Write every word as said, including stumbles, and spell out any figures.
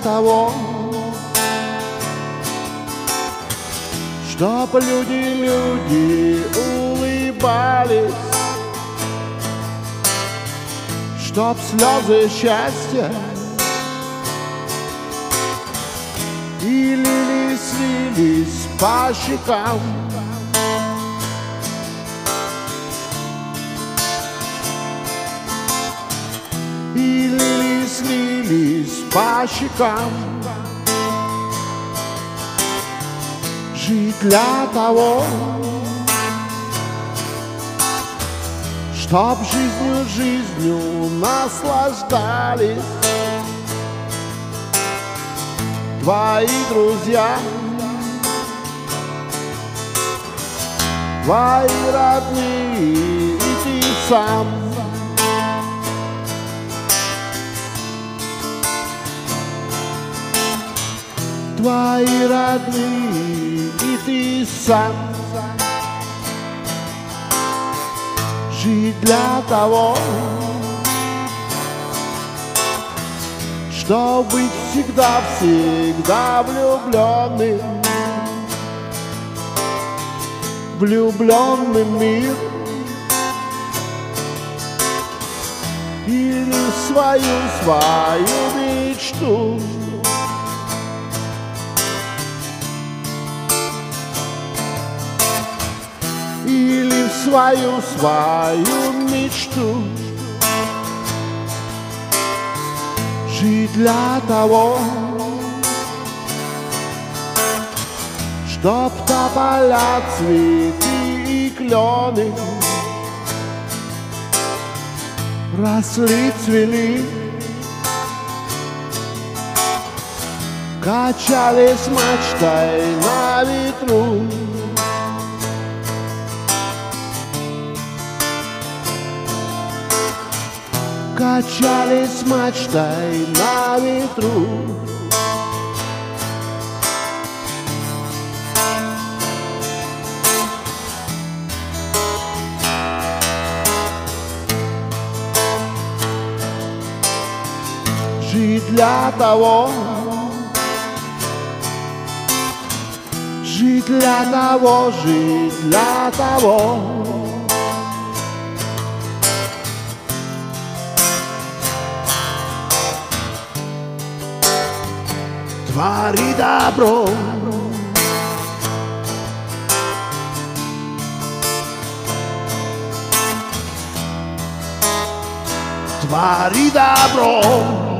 того, чтоб люди, люди улыбались, чтоб слезы счастья и лились, лились по щекам. И лились, лились по щекам. Жить для того, чтоб жизнью, жизнью наслаждались твои друзья, твои родные и ты сам. Твои родные и ты сам. Жить для того, чтоб быть всегда, всегда влюбленным, влюбленным в мир или свою, свою мечту. Или в свою, свою мечту. Жить для того, чтоб тополя, цветы и клены росли, цвели, качались мачтой на ветру. Качались мачтой на ветру. Жить для того, жить для того, жить для того, твори добро, твори добро.